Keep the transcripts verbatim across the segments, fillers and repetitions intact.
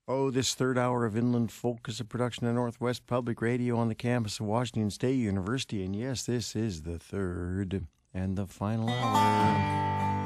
Oh, this third hour of Inland Folk is a production of Northwest Public Radio on the campus of Washington State University. And yes, this is the third and the final hour.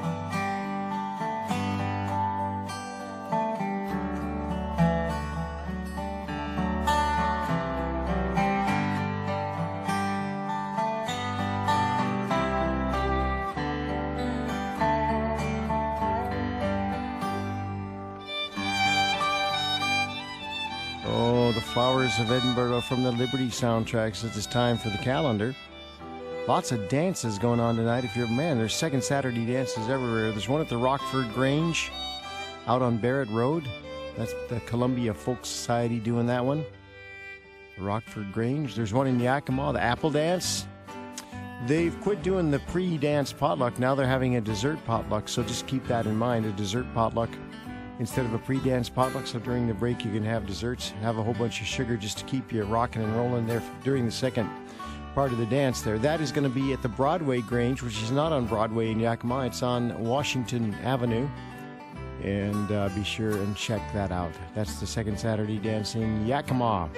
Flowers of Edinburgh from the Liberty soundtracks. It is time for the calendar. Lots of dances going on tonight. If you're a man, there's second Saturday dances everywhere. There's one at the Rockford Grange out on Barrett Road. That's the Columbia Folk Society doing that one. The Rockford Grange. There's one in Yakima, the Apple Dance. They've quit doing the pre-dance potluck. Now they're having a dessert potluck, so just keep that in mind, a dessert potluck instead of a pre-dance potluck. So during the break you can have desserts, have a whole bunch of sugar just to keep you rocking and rolling there during the second part of the dance there. That is going to be at the Broadway Grange, which is not on Broadway in Yakima. It's on Washington Avenue. And uh, be sure and check that out. That's the second Saturday dance in Yakima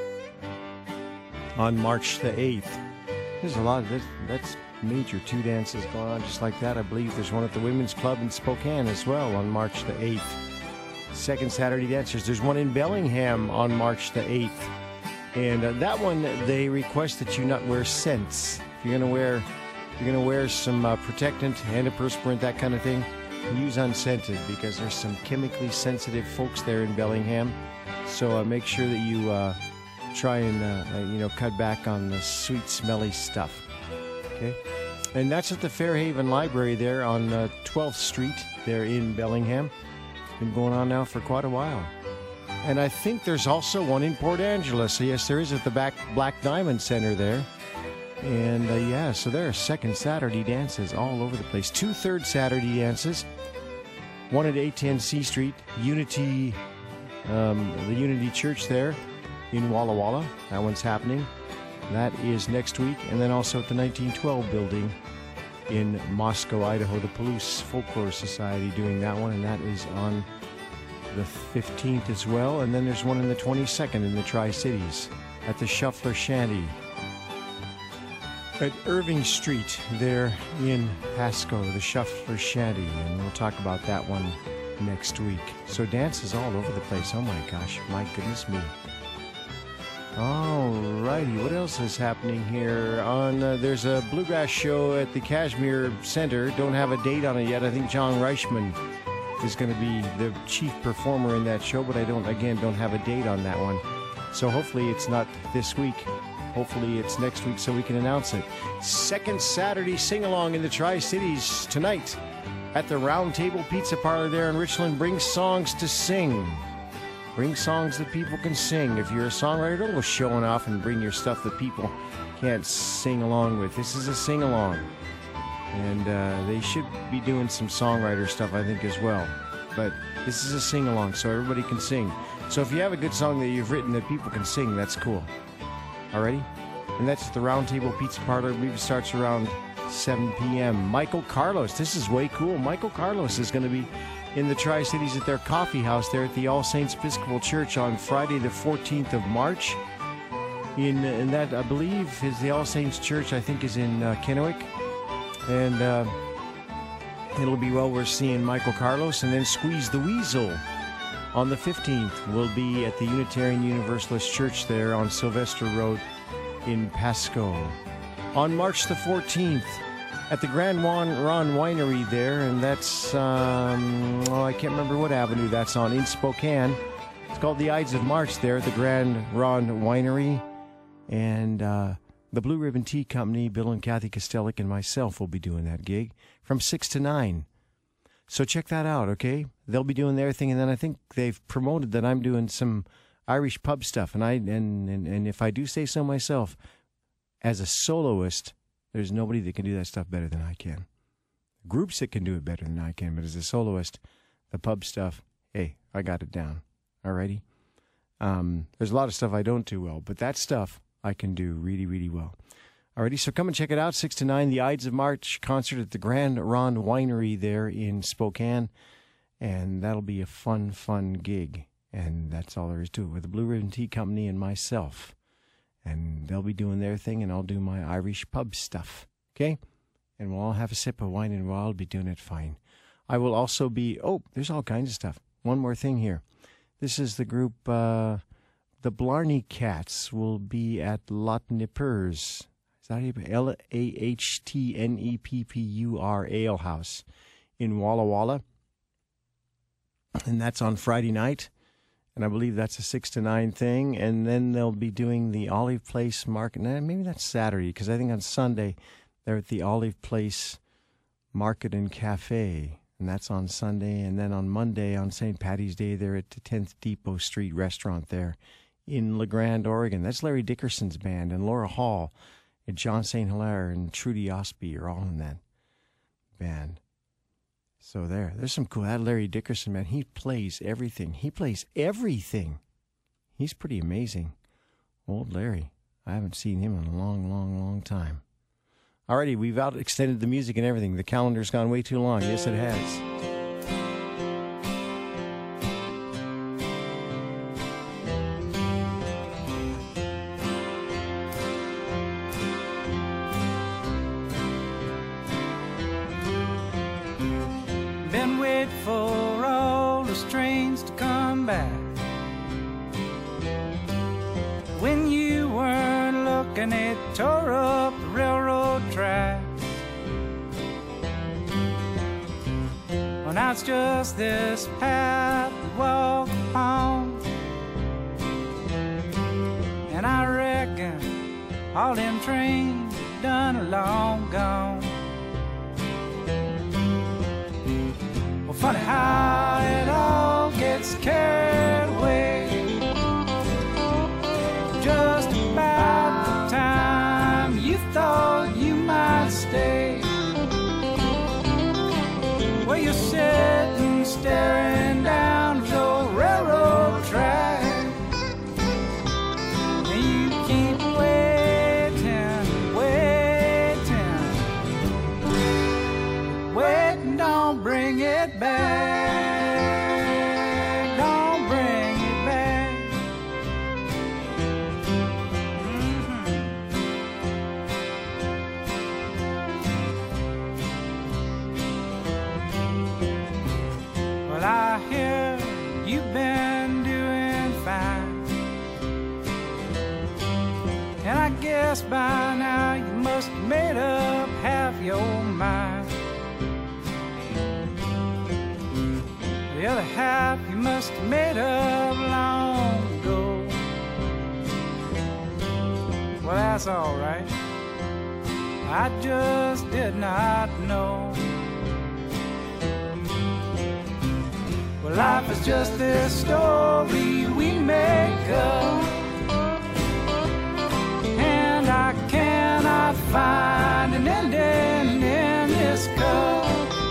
on March the eighth. There's a lot of this. That's major two dances going on just like that. I believe there's one at the Women's Club in Spokane as well on March the eighth. Second Saturday dancers. There's one in Bellingham on March the eighth. And uh, that one, they request that you not wear scents. If you're going to wear you're going to wear some uh, protectant, antiperspirant, that kind of thing, use unscented because there's some chemically sensitive folks there in Bellingham. So uh, make sure that you uh, try and uh, uh, you know cut back on the sweet, smelly stuff. Okay? And that's at the Fairhaven Library there on uh, twelfth Street there in Bellingham. Been going on now for quite a while. And I think there's also one in Port Angeles. So yes, there is at the back Black Diamond Center there. And uh, yeah, so there are second Saturday dances all over the place. Two third Saturday dances. One at eight ten C Street, Unity, um, the Unity Church there in Walla Walla. That one's happening. That is next week. And then also at the nineteen twelve building in Moscow, Idaho, the Palouse Folklore Society doing that one, and that is on the fifteenth as well. And then there's one in the twenty-second in the Tri-Cities at the Shuffler Shanty at Irving Street there in Pasco, the Shuffler Shanty, and we'll talk about that one next week. So dances all over the place. Oh my gosh, my goodness me. All righty, what else is happening here? On uh, there's a bluegrass show at the Kashmir Center. Don't have a date on it yet. I think John Reichman is going to be the chief performer in that show, but I don't, again, don't have a date on that one. So hopefully it's not this week. Hopefully it's next week so we can announce it. Second Saturday sing-along in the Tri-Cities tonight at the Round Table Pizza Parlor there in Richland. Bring songs to sing. Bring songs that people can sing. If you're a songwriter, don't go showing off and bring your stuff that people can't sing along with. This is a sing-along. And uh, they should be doing some songwriter stuff, I think, as well. But this is a sing-along, so everybody can sing. So if you have a good song that you've written that people can sing, that's cool. Alrighty? And that's the Round Table Pizza Parlor. I believe it starts around seven p.m. Michael Carlos. This is way cool. Michael Carlos is going to be in the Tri-Cities at their coffee house there at the All Saints Episcopal Church on Friday the fourteenth of March. In, in that, I believe, is the All Saints Church, I think, is in uh, Kennewick. And uh, it'll be well worth seeing Michael Carlos. And then Squeeze the Weasel on the fifteenth will be at the Unitarian Universalist Church there on Sylvester Road in Pasco. On March the fourteenth, at the Grand Ron Winery there, and that's, um, oh, I can't remember what avenue that's on, in Spokane. It's called the Ides of March there at the Grand Ron Winery. And uh, the Blue Ribbon Tea Company, Bill and Kathy Kostelik and myself will be doing that gig from six to nine. So check that out, okay? They'll be doing their thing, and then I think they've promoted that I'm doing some Irish pub stuff. And I and, and, and if I do say so myself, as a soloist, there's nobody that can do that stuff better than I can. Groups that can do it better than I can, but as a soloist, the pub stuff, hey, I got it down. Alrighty? Um, there's a lot of stuff I don't do well, but that stuff I can do really, really well. Alrighty, so come and check it out, six to nine, the Ides of March concert at the Grand Ron Winery there in Spokane, and that'll be a fun, fun gig. And that's all there is to it, with the Blue Ribbon Tea Company and myself. And they'll be doing their thing, and I'll do my Irish pub stuff. Okay? And we'll all have a sip of wine, and we'll all be doing it fine. I will also be, oh, there's all kinds of stuff. One more thing here. This is the group, uh, the Blarney Cats will be at Lahtnippurs. Is that L A H T N E P P U R Ale House in Walla Walla. And that's on Friday night. And I believe that's a six to nine thing. And then they'll be doing the Olive Place Market. Maybe that's Saturday, because I think on Sunday they're at the Olive Place Market and Cafe. And that's on Sunday. And then on Monday, on Saint Patty's Day, they're at the tenth Depot Street restaurant there in La Grande, Oregon. That's Larry Dickerson's band. And Laura Hall and John Saint Hilaire and Trudy Osby are all in that band. So there, there's some cool. That Larry Dickerson, man, he plays everything. He plays everything. He's pretty amazing. Old Larry. I haven't seen him in a long, long, long time. Alrighty, we've out extended the music and everything. The calendar's gone way too long. Yes, it has. Been waiting for all those trains to come back. When you weren't looking, it tore up the railroad tracks. Well, now it's just this path we walk home, and I reckon all them trains are done long gone. Well, funny how it all gets carried away. Just about the time you thought you might stay, well, you're sitting staring down the old railroad track, and you keep waiting, waiting, waiting, don't bring it back, don't bring it back. Well, I hear you've been doing fine, and I guess by now you must have made up half your mind. The other half you must have made up long ago. Well, that's all right. I just did not know. Well, life is just this story we make up, and I cannot find an ending in this cup.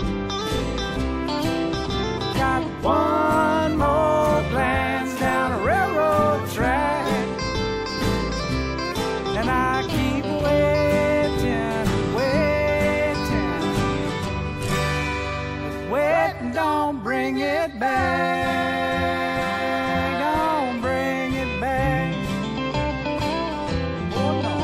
Got one more glance down a railroad track, and I keep waiting, waiting, waiting, don't bring it back, don't bring it back. Oh, no.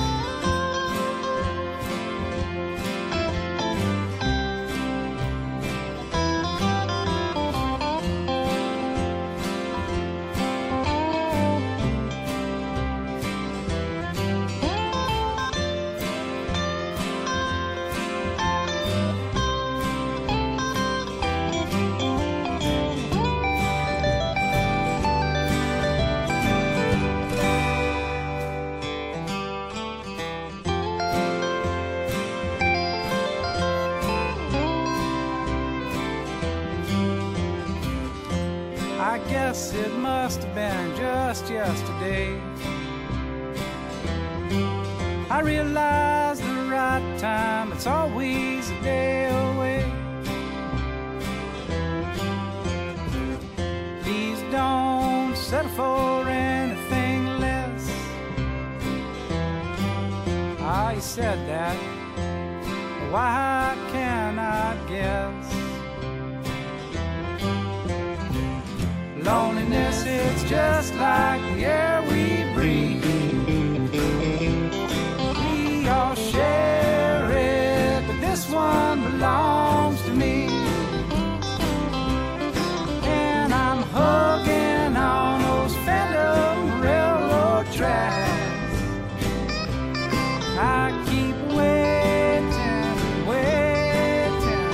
I guess it must have been just yesterday I realized the right time, it's always a day away. Please don't settle for anything less. Ah, you said that. Why can't I guess? Loneliness just like the air we breathe. We all share it, but this one belongs to me. And I'm hugging on those phantom railroad tracks. I keep waiting, waiting,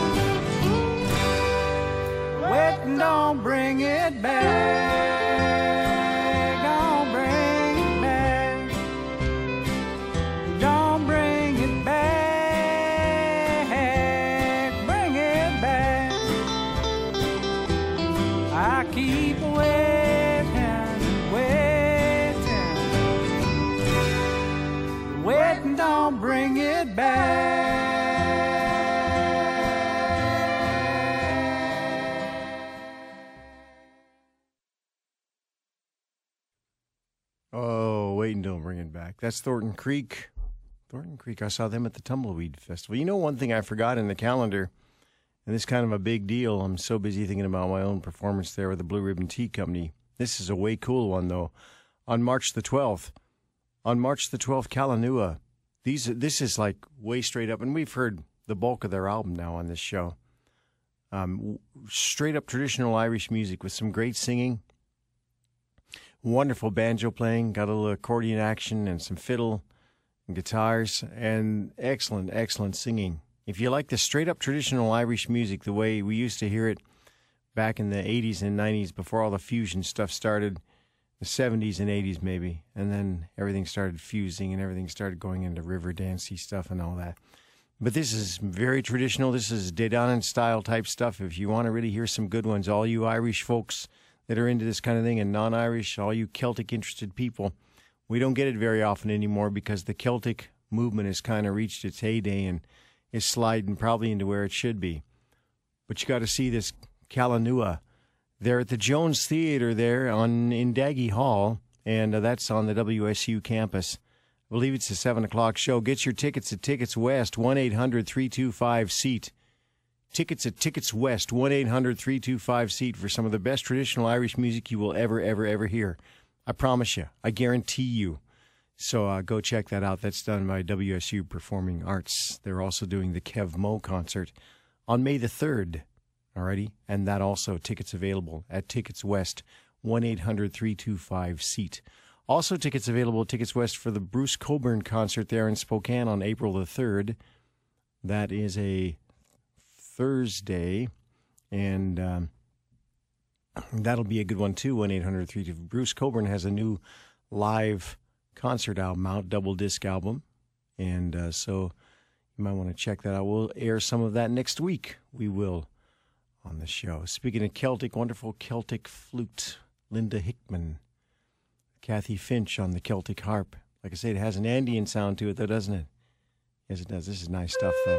waiting, don't bring it back. Keep waiting, waiting, waiting, don't bring it back. Oh, waiting, don't bring it back. That's Thornton Creek. Thornton Creek, I saw them at the Tumbleweed Festival. You know, one thing I forgot in the calendar, and this is kind of a big deal. I'm so busy thinking about my own performance there with the Blue Ribbon Tea Company. This is a way cool one, though. On March the twelfth, on March the twelfth, Kalanua. These, this is like way straight up, and we've heard the bulk of their album now on this show. Um, straight up traditional Irish music with some great singing, wonderful banjo playing, got a little accordion action and some fiddle and guitars, and excellent, excellent singing. If you like the straight-up traditional Irish music, the way we used to hear it back in the eighties and nineties before all the fusion stuff started, the seventies and eighties maybe, and then everything started fusing and everything started going into river dancey stuff and all that. But this is very traditional. This is Dedanan-style type stuff. If you want to really hear some good ones, all you Irish folks that are into this kind of thing and non-Irish, all you Celtic-interested people, we don't get it very often anymore because the Celtic movement has kind of reached its heyday and is sliding probably into where it should be. But you got to see this Kalanua. They're at the Jones Theater there on in Daggy Hall, and uh, that's on the W S U campus. I believe it's a seven o'clock show. Get your tickets at Tickets West, one eight hundred three two five seat. Tickets at Tickets West, one eight hundred three two five seat for some of the best traditional Irish music you will ever, ever, ever hear. I promise you. I guarantee you. So uh, go check that out. That's done by W S U Performing Arts. They're also doing the Kev Mo concert on May the third. Alrighty? And that also, tickets available at Tickets West, one eight hundred three two five seat. Also tickets available at Tickets West for the Bruce Cockburn concert there in Spokane on April the third. That is a Thursday. And um, that'll be a good one too, one eight hundred three two five. Bruce Cockburn has a new live concert album out, double disc album, and uh, so you might want to check that out. We'll air some of that next week. We will on the show. Speaking of Celtic, wonderful Celtic flute, Linda Hickman, Kathy Finch on the Celtic harp. Like I say, it has an Andean sound to it, though, doesn't it? Yes, it does. This is nice stuff, though.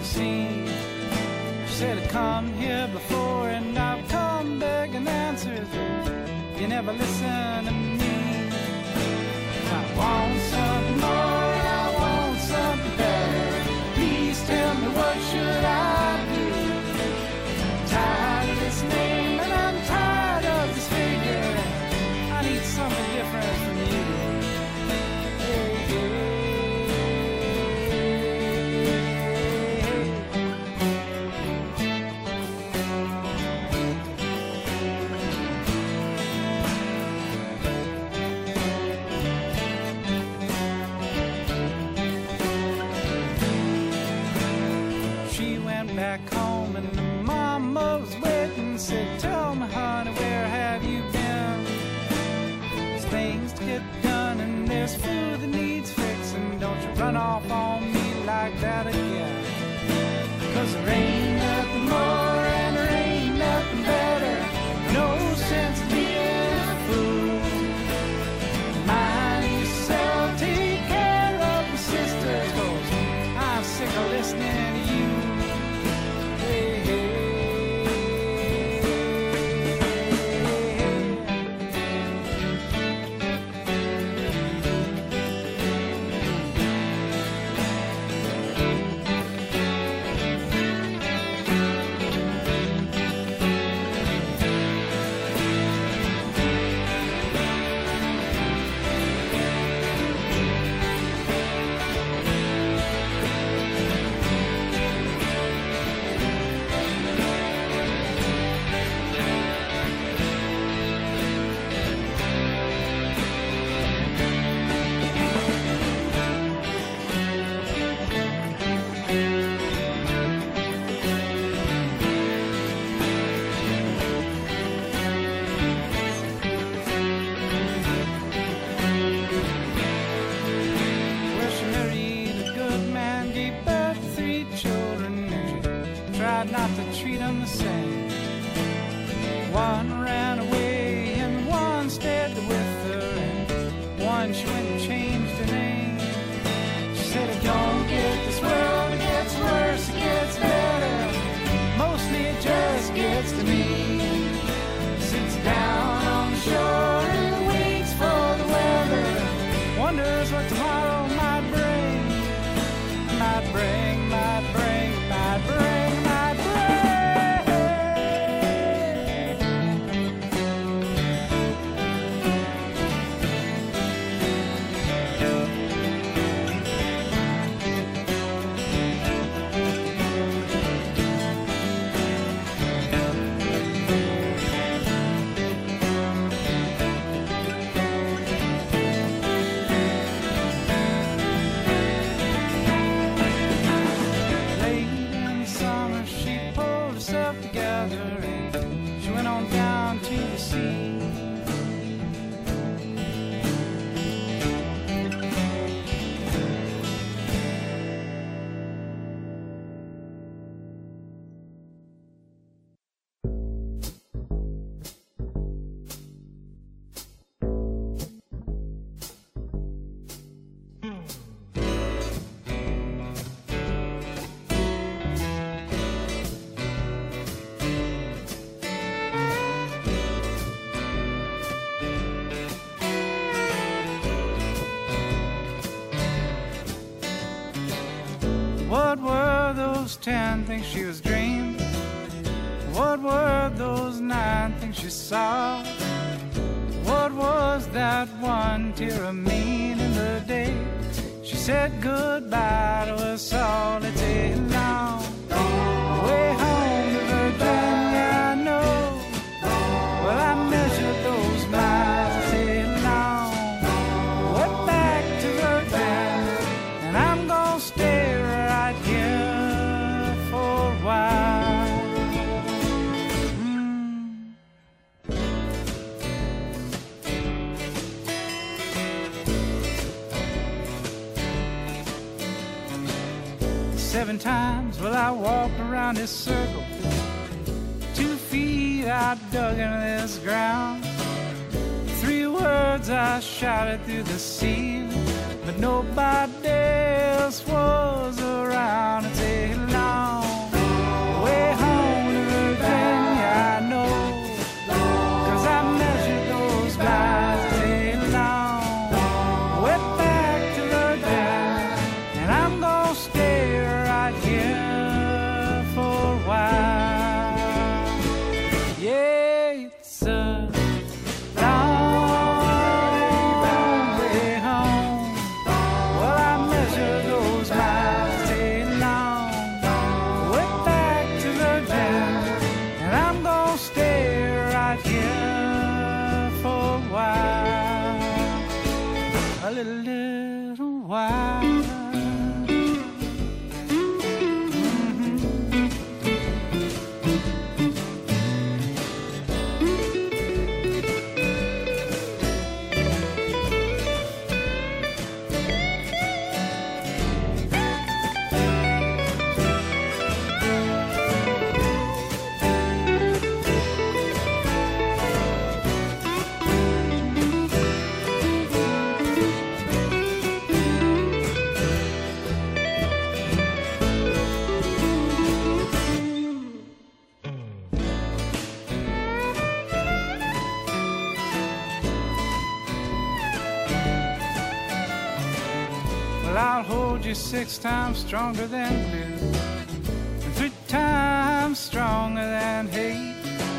scene. She said I'd come here before and I've come begging answers, but you never listen to me. I want something more, I want something better. Please tell me, what should I do? I'm tired of this name and I'm tired of this figure. I need something different from you. Hey, hey. Back home and the mama was waiting, said, tell me honey, where have you been? There's things to get done and there's food that needs fixing. Don't you run off on me like that again. Cause there ain't nothing more and there ain't nothing better. No sense in being a fool. Mind yourself, take care of your sisters, cause I'm sick of listening to you. Not to treat them the same. One ran away and one stayed with her, and one she went and changed her name. She said, I don't get this world, it gets worse, it gets better. Mostly it just gets to me. Sits down on the shore and waits for the weather. Wonders what tomorrow might bring. Might bring, might bring, might bring. What were those ten things she was dreaming? What were those nine things she saw? What was that one tear of mean in the day she said goodbye to us all? It's a long way home to Virginia, I know. Well, I measured those miles, it's a long way back to Virginia, and I'm gonna stay right here for a while. Mm. Seven times, well, I walked around this circle. Two feet I dug into this ground. Three words I shouted through the ceiling, but nobody else was around. It's a lie. long way home to Virginia, I know, 'cause I measured those miles day long, way back to Virginia, and I'm gonna stay right here for a while. Yeah, it's a a little while. I'll hold you six times stronger than blue, and three times stronger than hate.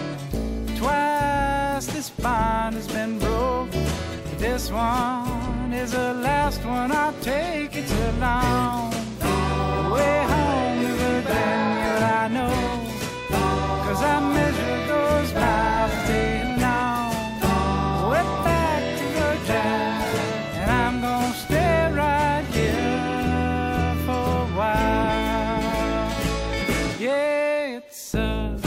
Twice this bond has been broke. This one is the last one. I'll take it too long. Way home to Virginia, I know, 'cause I measured those miles day long. Way back to Virginia, and I'm gonna stay right here for a while. Yeah, it's a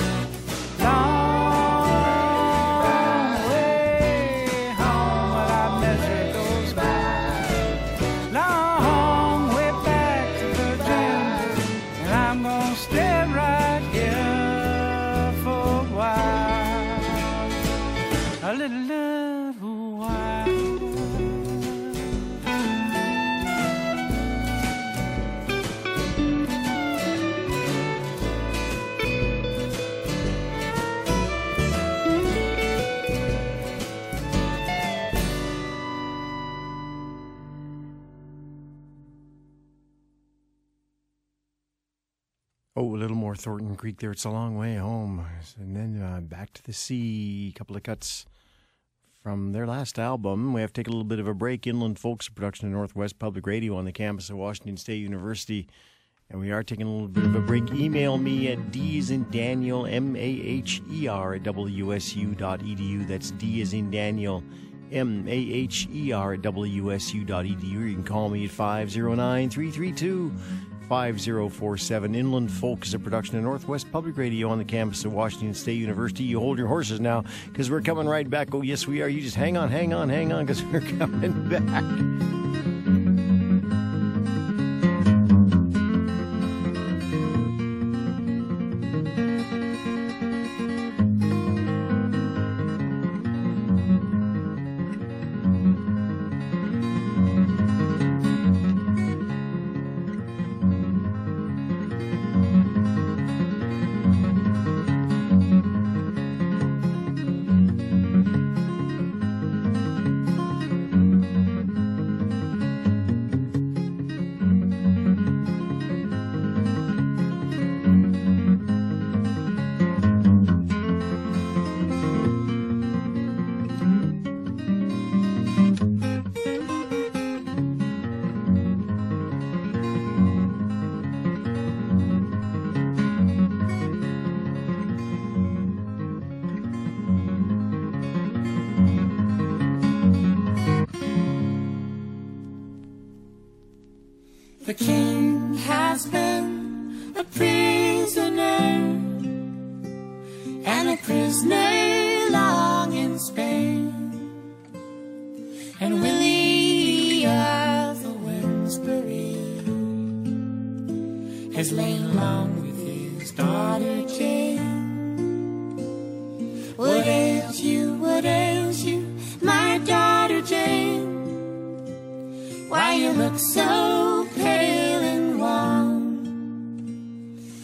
long way home. Well, I measured those miles, long way back to Virginia, and I'm gonna stay right here for a while, a little, little while. Oh, a little more Thornton Creek there. It's a long way home. And then uh, Back to the Sea, a couple of cuts from their last album. We have to take a little bit of a break. Inland Folks, a production of Northwest Public Radio on the campus of Washington State University. And we are taking a little bit of a break. Email me at D as in Daniel, M A H E R at W S U dot E D U. That's D as in Daniel, M A H E R at W S U dot E D U. You can call me at five oh nine, three three two, five oh four seven. Inland Folk is a production of Northwest Public Radio on the campus of Washington State University. You hold your horses now, because we're coming right back. Oh, yes, we are. You just hang on, hang on, hang on, because we're coming back. The king has been a prisoner, and a prisoner long in Spain. And Willie of the Wednesbury has lain long with his daughter Jane. What ails you, what ails you, my daughter Jane? Why you look so pale and wan?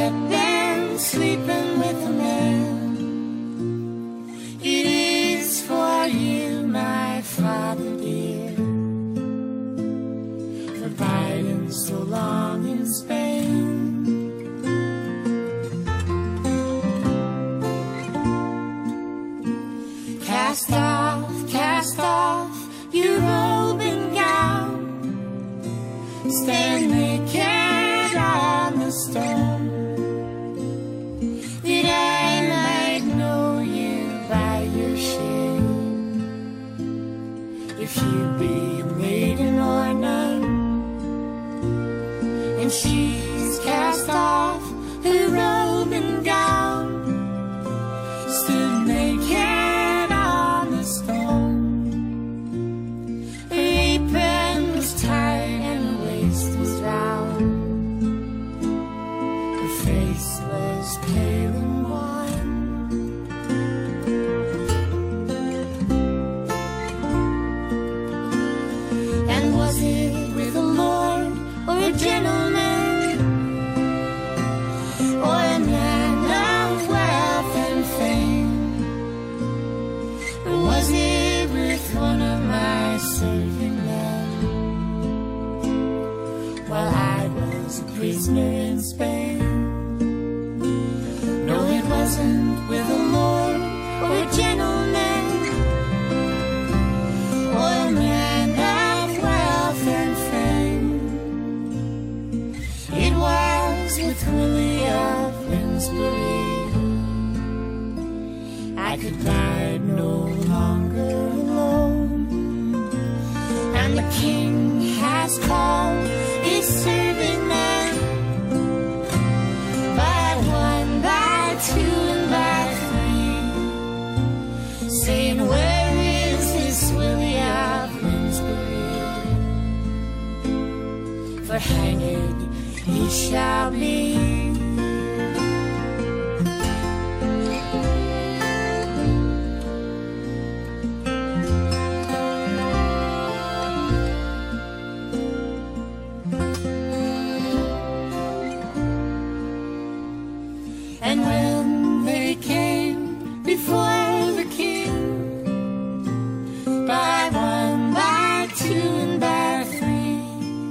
had been sleeping with a man. It is for you, my father dear, for biding so long in Spain. Cast off, cast off your robe and gown, stand naked on the stone, that I might know you by your shame, if you be a maiden or nun. And she's cast off her robe and gown, stood naked on the stone. Her apron was tight and her waist was round. Her face was pale and wan. And was it with a lord or a gentleman, or a man of wealth and fame? Or was it with one of my serving men, while I was a prisoner in Spain? No, it wasn't with a lord or a gentleman, or a man of wealth and fame. It was with Willie of Winsbury. I could bide no longer alone, and the king has called his serving men, by one, by two, and by three, saying, where is this Willie of Winsbury? For hanged he shall be. And when they came before the king, by one, by two, and by three,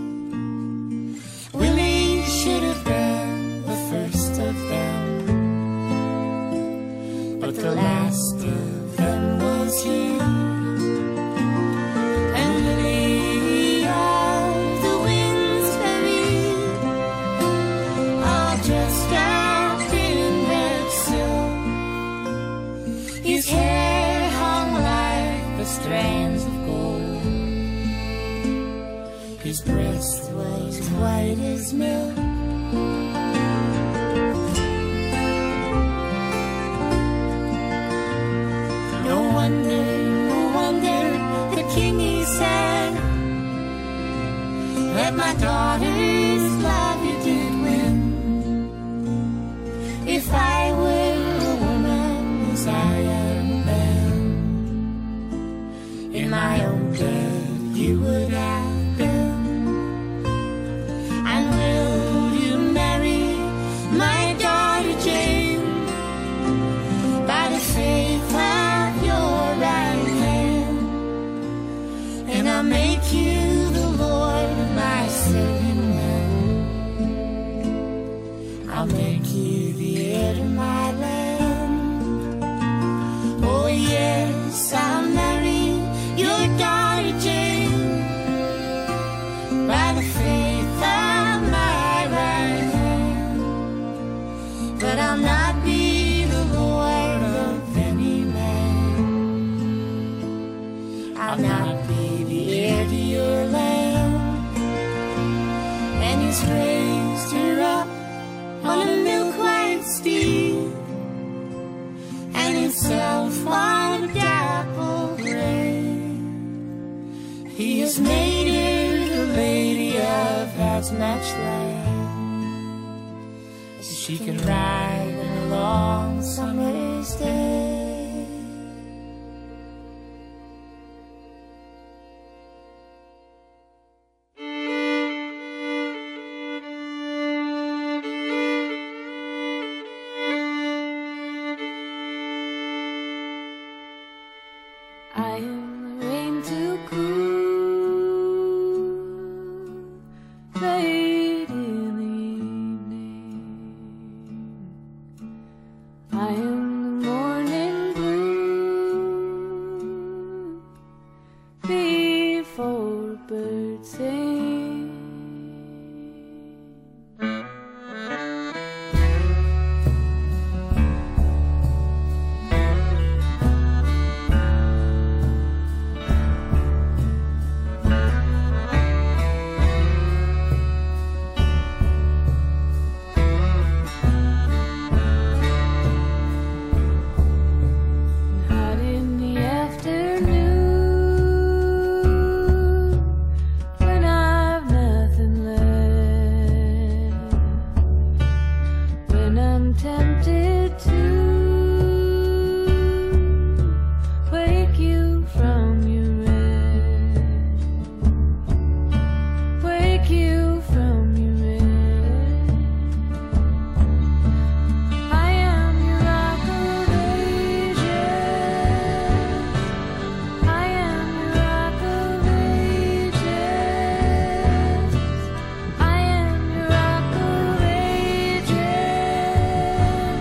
Willie should have been the first of them, but the last of them was he. And Willie of the Winsbury, all dressed up in red silk, his hair hung like the strands of gold, his breast was white as milk. No wonder, no wonder, the king he said, that my daughter's love you did win. If I were a woman as I am then, in my own bed you would have been. And will you marry my daughter Jane, by the faith of your right hand? And I'll make you the lord of my serving men. I'll make you the heir to my land. Oh yes, I'll marry your daughter Jane, by the faith of my right hand. But I'll not be the lord of any man. I'll not be the heir to your land. And he's raised her up on a milk-white steed, and himself on a dapple gray. He has made her the lady of as much land as she can ride in a long summer's day. tempted to wake you from your rest, wake you from your rest. I am your rock of ages, I am your rock of ages, I am your rock of ages.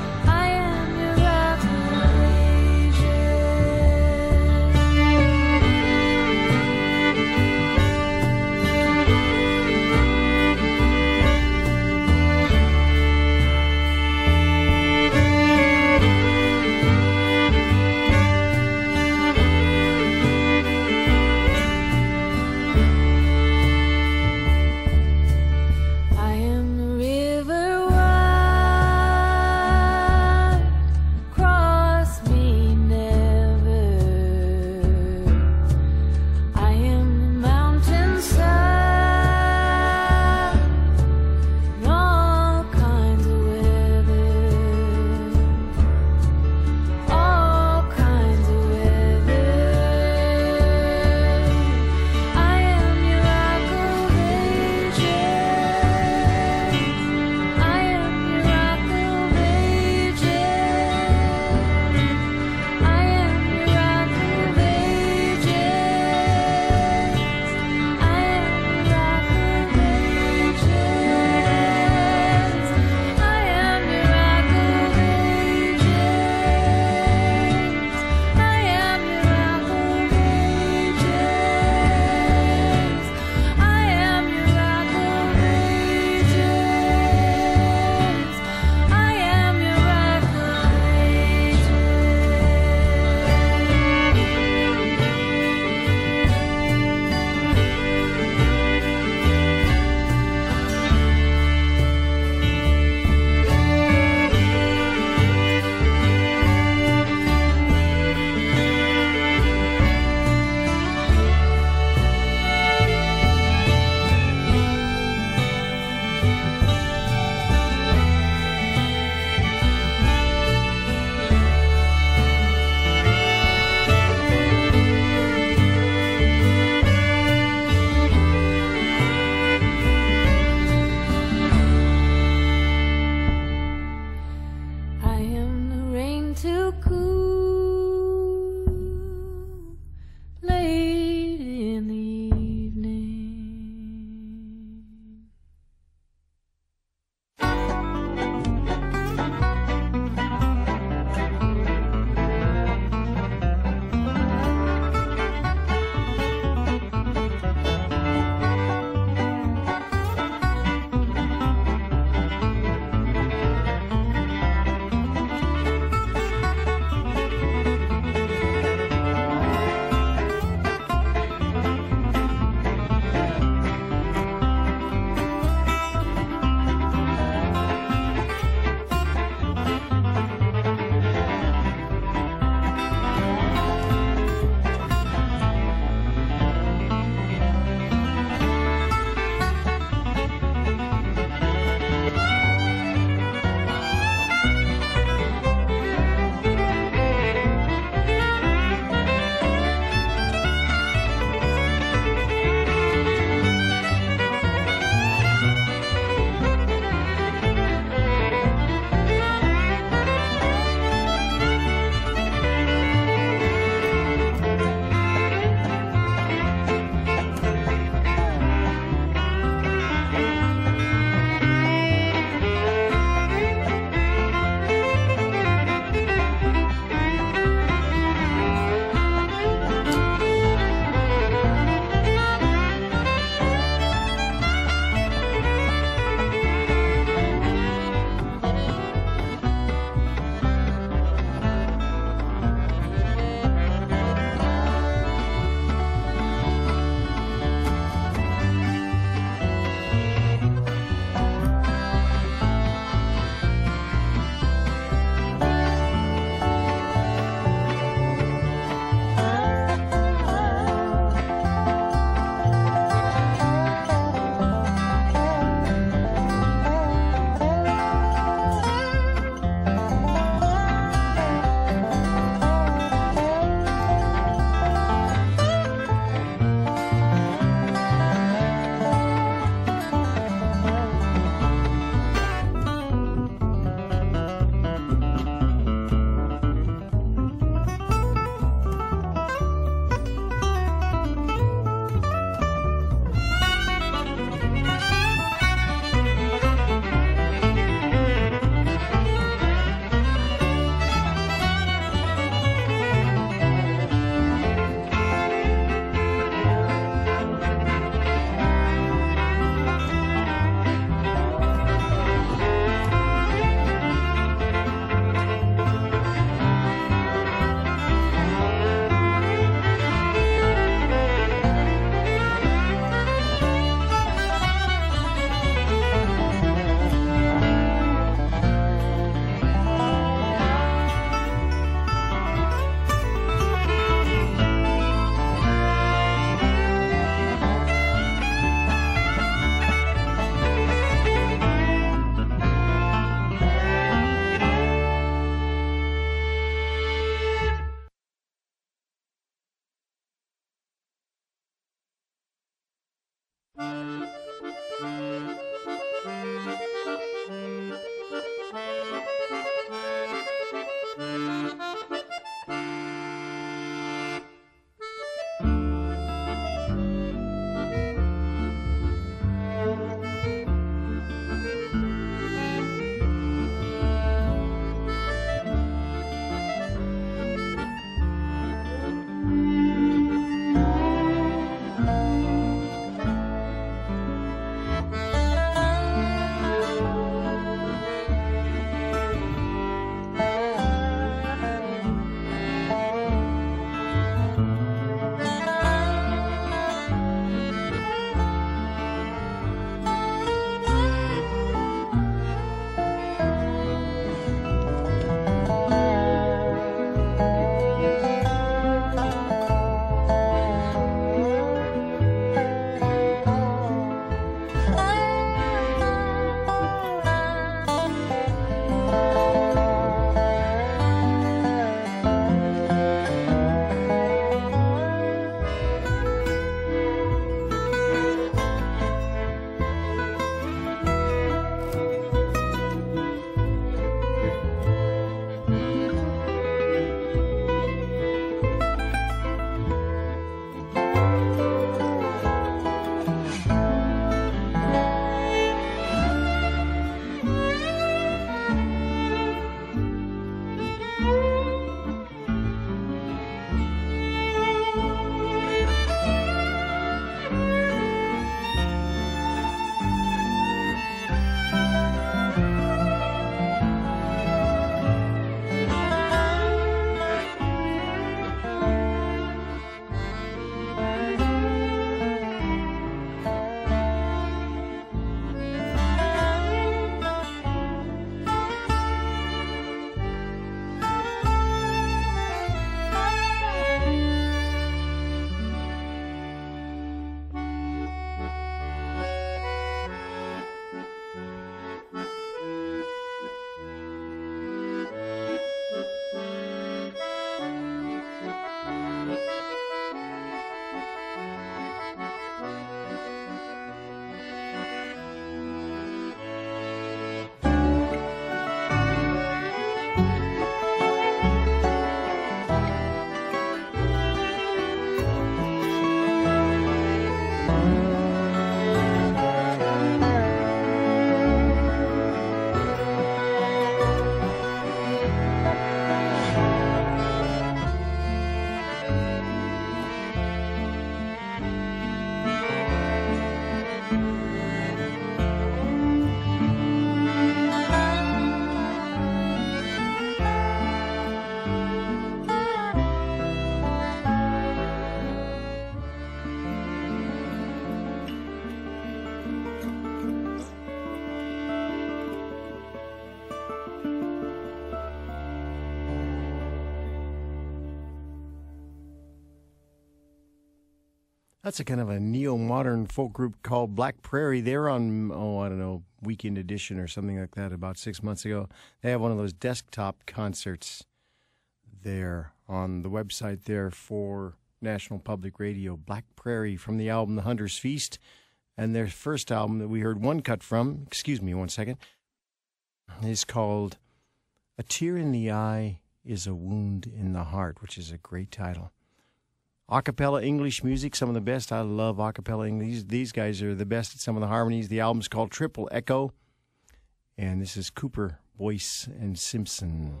That's a kind of a neo-modern folk group called Black Prairie. They were on, oh, I don't know, Weekend Edition or something like that about six months ago. They have one of those desktop concerts there on the website there for National Public Radio. Black Prairie from the album The Hunter's Feast. And their first album that we heard one cut from, excuse me one second, is called A Tear in the Eye is a Wound in the Heart, which is a great title. Acapella English music, some of the best. I love acapella English. These, these guys are the best at some of the harmonies. The album's called Triple Echo. And this is Cooper, Boyce, and Simpson.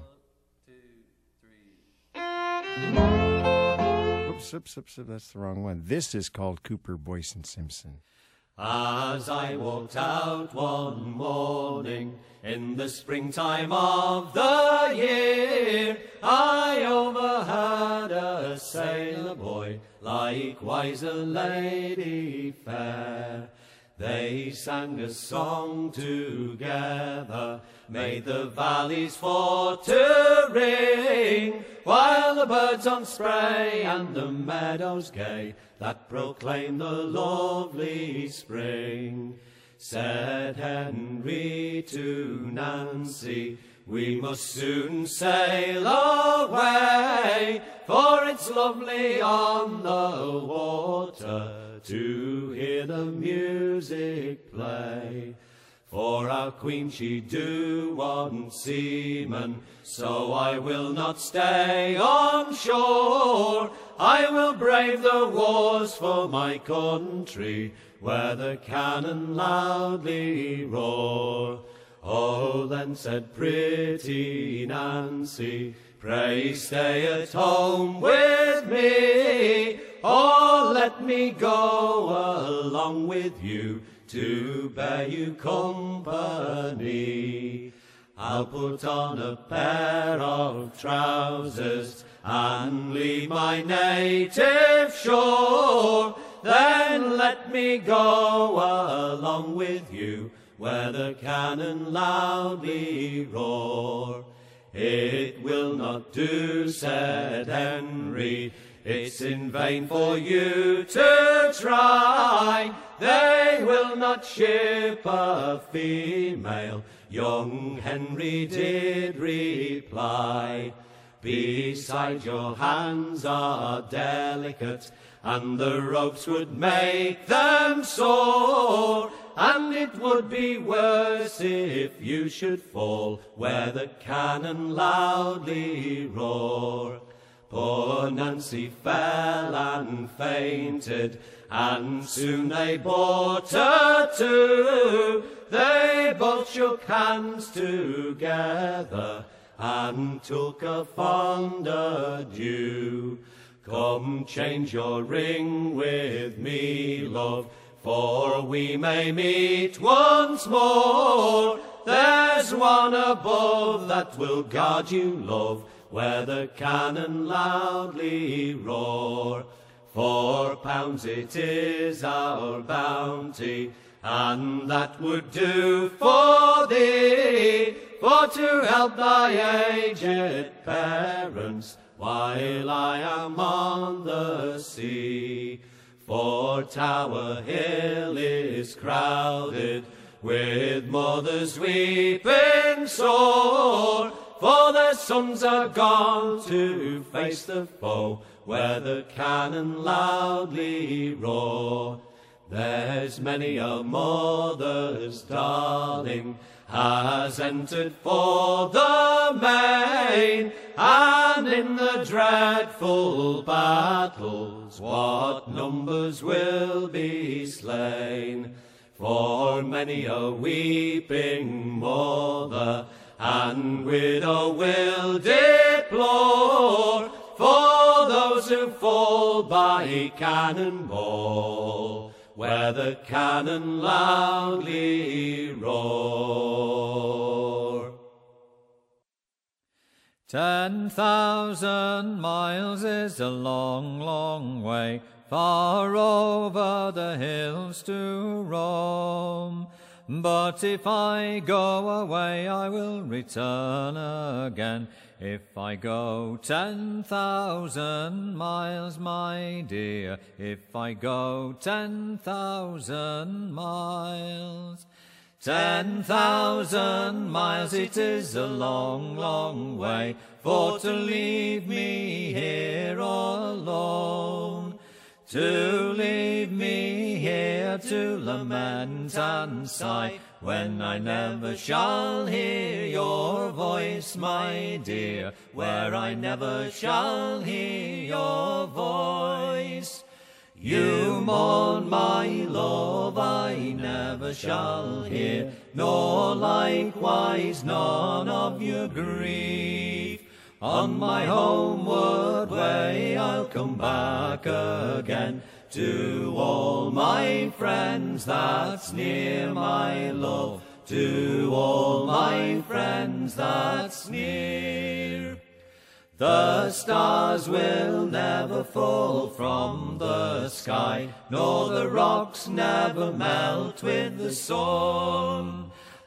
Oops, oops, oops, oops, that's the wrong one. This is called Cooper, Boyce, and Simpson. As I walked out one morning in the springtime of the year, I overheard a sailor boy, likewise a lady fair. They sang a song together, made the valleys for to ring, while the birds on spray and the meadows gay, that proclaim the lovely spring. Said Henry to Nancy, we must soon sail away, for it's lovely on the water to hear the music play. For our queen she do want seamen, so I will not stay on shore. I will brave the wars for my country, where the cannon loudly roar. Oh, then said pretty Nancy, pray stay at home with me, or let me go along with you to bear you company. I'll put on a pair of trousers and leave my native shore, then let me go along with you where the cannon loudly roar. It will not do, said Henry, it's in vain for you to try. They will not ship a female, young Henry did reply. Besides, your hands are delicate, and the ropes would make them sore, and it would be worse if you should fall where the cannon loudly roar. Poor Nancy fell and fainted, and soon they brought her to. They both shook hands together and took a fond adieu. Come, change your ring with me, love, for we may meet once more. There's one above that will guard you, love, where the cannon loudly roar. Four pounds it is our bounty, and that would do for thee, for to help thy aged parents while I am on the sea. For Tower Hill is crowded with mothers weeping sore, for their sons are gone to face the foe where the cannon loudly roar. There's many a mother's darling has entered for the main, and in the dreadful battles what numbers will be slain. For many a weeping mother and widow will deplore, for those who fall by cannonball, where the cannon loudly roar. Ten thousand miles is a long, long way, far over the hills to roam. But if I go away, I will return again. If I go ten thousand miles, my dear, if I go ten thousand miles. Ten thousand miles, it is a long, long way, for to leave me here all alone. To leave me here to lament and sigh, when I never shall hear your voice, my dear, where I never shall hear your voice. You mourn, my love, I never shall hear, nor likewise none of your grief. On my homeward way I'll come back again, to all my friends that's near, my love, to all my friends that's near. The stars will never fall from the sky, nor the rocks never melt with the sun.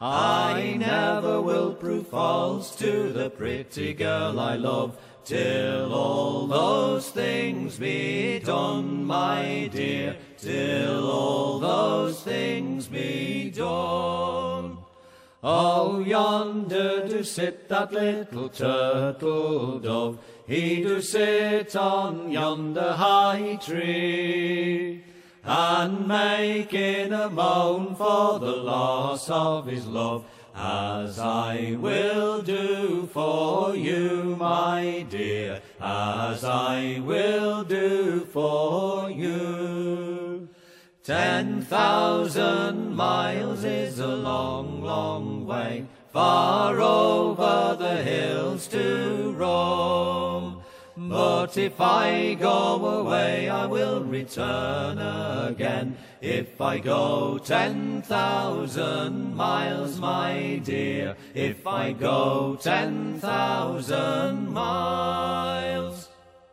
I never will prove false to the pretty girl I love, till all those things be done, my dear, till all those things be done. Oh, yonder do sit that little turtle dove, he do sit on yonder high tree, and making a moan for the loss of his love, as I will do for you, my dear, as I will do for you. Ten thousand miles is a long, long way, far over the hills to roam. But if I go away, I will return again. If I go ten thousand miles, my dear, if I go ten thousand miles.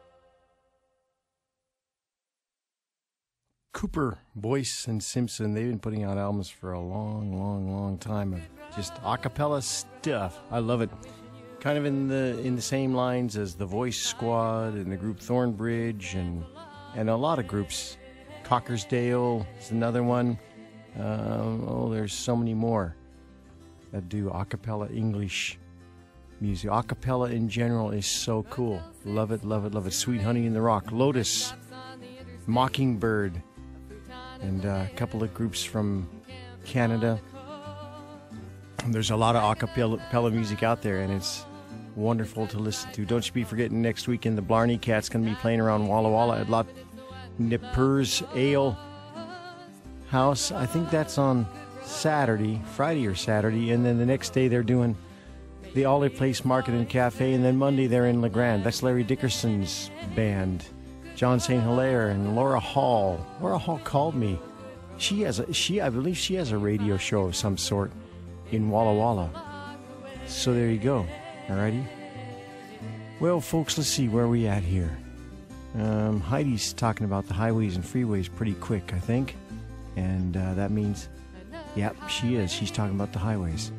Cooper, Boyce, and Simpson, they've been putting out albums for a long, long, long time of just a cappella stuff. I love it. Kind of in the in the same lines as the Voice Squad and the group Thornbridge and and a lot of groups. Cockersdale is another one. Um, oh, there's so many more that do a cappella English music. A cappella in general is so cool. Love it, love it, love it. Sweet Honey in the Rock, Lotus, Mockingbird, and uh, a couple of groups from Canada. And there's a lot of a cappella music out there, and it's wonderful to listen to. Don't you be forgetting, next weekend the Blarney Cats going to be playing around Walla Walla at La Nippers Ale House. I think that's on Saturday, Friday or Saturday, and then the next day they're doing the Olive Place Market and Cafe, and then Monday they're in La Grande. That's Larry Dickerson's band. John Saint Hilaire and Laura Hall. Laura Hall called me. She has a she I believe she has a radio show of some sort in Walla Walla. So there you go. Alrighty. Well, folks, let's see where we at here. Um, Heidi's talking about the highways and freeways pretty quick, I think. And uh, that means, yep, she is. She's talking about the highways.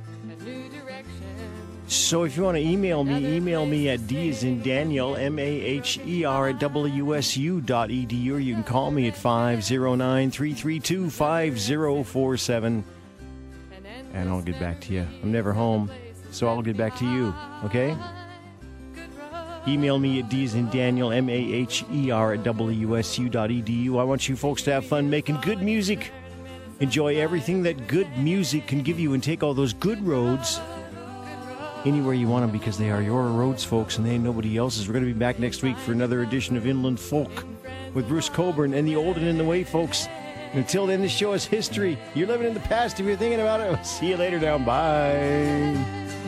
So if you want to email me, email me at D as in Daniel, M A H E R at W S U dot E D U, or you can call me at five oh nine, three three two, five oh four seven, and I'll get back to you. I'm never home, so I'll get back to you, okay? Email me at D as in Daniel, M A H E R at W S U dot E D U. I want you folks to have fun making good music. Enjoy everything that good music can give you, and take all those good roads anywhere you want them, because they are your roads, folks, and they ain't nobody else's. We're going to be back next week for another edition of Inland Folk with Bruce Coburn and the Old and in the Way, folks. And until then, this show is history. You're living in the past if you're thinking about it. See you later now. Bye.